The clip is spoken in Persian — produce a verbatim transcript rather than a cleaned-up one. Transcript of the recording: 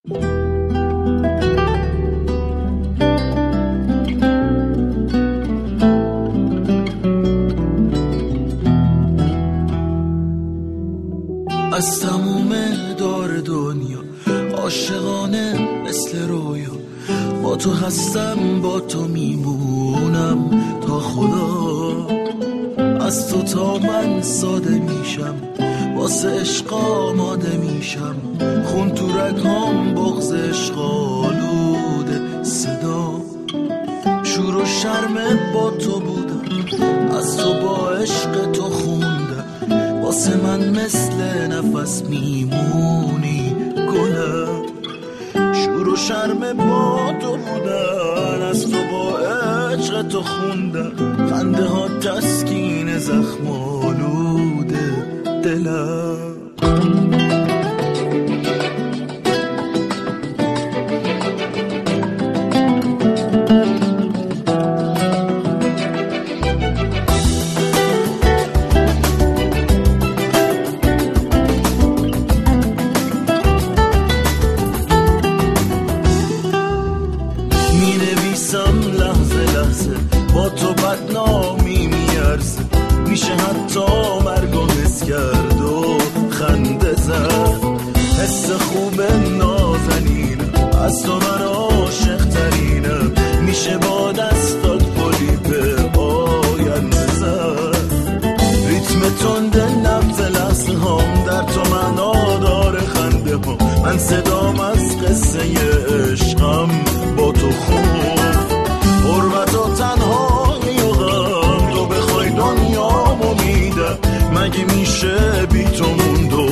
از تموم دار دنیا عاشقانه مثل رویا، با تو هستم با تو میمونم تا خدا. از تو تا من ساده میشم، واسه عشق آماده میشم، خون تو رگام بغض عشق آلوده صدا. شور و شرم با تو بودم، از تو با عشق تو خوندم، واسه من مثل نفس میمونی گلم. شور و شرم با تو بودن، از تو با عشق تو خوندم، خنده ها تسکین زخم آلوده دلم. با تو بدنامی میارزه، میشه حتی مرگو حس کرد و خنده زد. حس خوب نازنینم، از تو من عاشق ترینم، میشه با دستات پلی به آینده زد. ریتم تند نبض لحظه هم در تو معنا داره، خنده هم من صدام از قصه عشقم با تو خوب. غربت و تنهایی و غم، تو بخوای دنیامو میدم، مگه میشه بی تو موند و